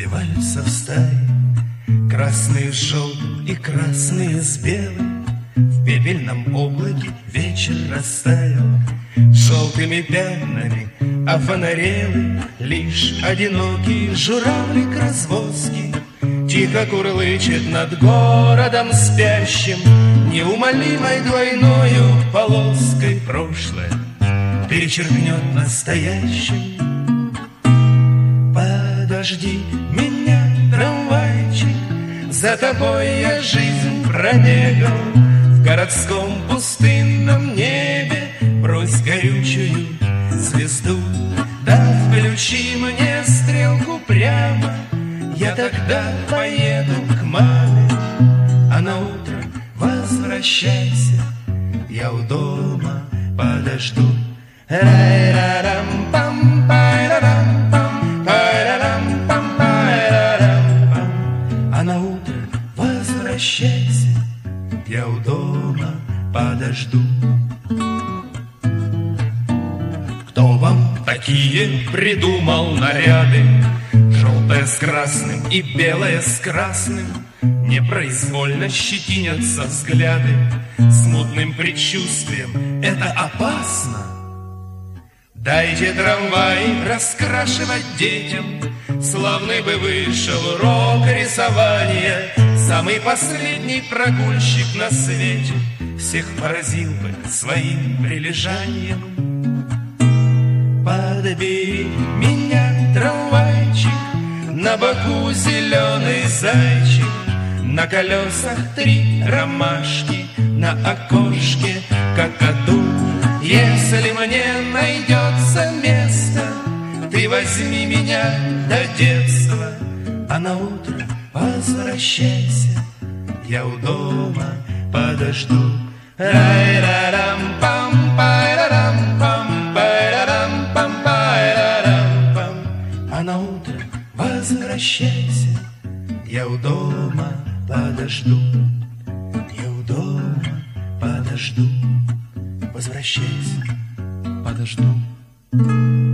сливаются в стаи, красные с желтым и красные с белым. В пепельном облаке вечер растаял, желтыми пятнами офонарелы лишь одинокие журавлик-развозки. Тихо курлычет над городом спящим, неумолимой двойною полоской прошлое перечеркнет настоящим. Подожди меня, трамвайчик, за тобой я жизнь пробегал. В городском пустынном небе брось горючую звезду, да включи мне стрелку прямо. Я тогда поеду к маме, а на утро возвращайся, я у дома подожду. А на утро возвращайся, я у дома подожду. Кто вам такие придумал наряды? Желтое с красным и белое с красным. Непроизвольно щетинятся взгляды, смутным предчувствием это опасно. Дайте трамвай раскрашивать детям, славный бы вышел урок рисования. Самый последний прогульщик на свете всех поразил бы своим прилежанием. Подбери меня, трамвайчик, на боку зеленый зайчик, на колесах 3 ромашки, на окошке какаду. Если мне найдется место, ты возьми меня до детства, а на утро возвращайся, я у дома подожду. А на утро возвращайся, я у дома подожду. Я у дома подожду. Возвращайся, подожду.